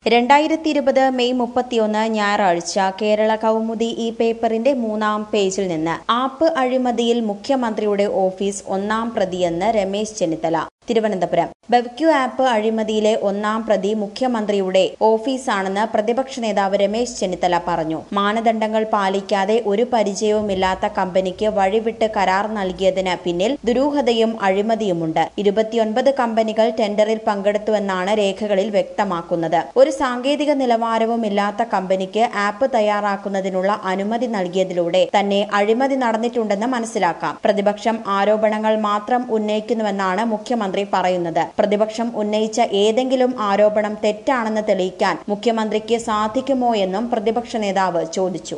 2020 May 31 ഞായറാഴ്ച കേരള കൗമുദി ഈ പേപ്പറിന്റെ 3-ാം പേജിൽ നിന്ന് ആപ്പ് അഴിമതിയിൽ മുഖ്യമന്ത്രിയുടെ ഓഫീസ് ഒന്നാം പ്രതിയെന്ന് രമേശ് ചെന്നിത്തല. തിരുവനന്തപുരം ബെവ്ക്യു ആപ്പ് അഴിമതിയിലെ ഒന്നാം പ്രതി മുഖ്യമന്ത്രിയുടെ ഓഫീസാണെന്ന് പ്രതിപക്ഷ നേതാവ് രമേശ് ചെന്നിത്തല പറഞ്ഞു. മാനദണ്ഡങ്ങൾ പാലിക്കാതെ ഒരു പരിചയവുമില്ലാത്ത കമ്പനിക്ക് വഴിവിട്ട് കരാർ നൽകിയതിന് പിന്നിൽ ദുരൂഹതയും അഴിമതിയുമുണ്ട്. 29 കമ്പനികൾ ടെൻഡറിൽ പങ്കെടുത്തുവെന്നാണ് രേഖകളിൽ വ്യക്തമാക്കുന്നത്. ഒരു സാങ്കേതിക നിലവാരവുമില്ലാത്ത കമ്പനിക്ക് ആപ്പ് തയ്യാറാക്കുന്നതിനുള്ള അനുമതി നൽകിയതിലൂടെ തന്നെ അഴിമതി നടന്നിട്ടുണ്ടെന്ന് മനസ്സിലാക്കാം. പ്രതിപക്ഷം ആരോപണങ്ങൾ മാത്രം ഉന്നയിക്കുന്നുവെന്നാണ് മുഖ്യമന്ത്രി പറയുന്നത്. പ്രതിപക്ഷം ഉന്നയിച്ച ഏതെങ്കിലും ആരോപണം തെറ്റാണെന്ന് തെളിയിക്കാൻ മുഖ്യമന്ത്രിക്ക് സാധിക്കുമോ എന്നും പ്രതിപക്ഷ നേതാവ് ചോദിച്ചു.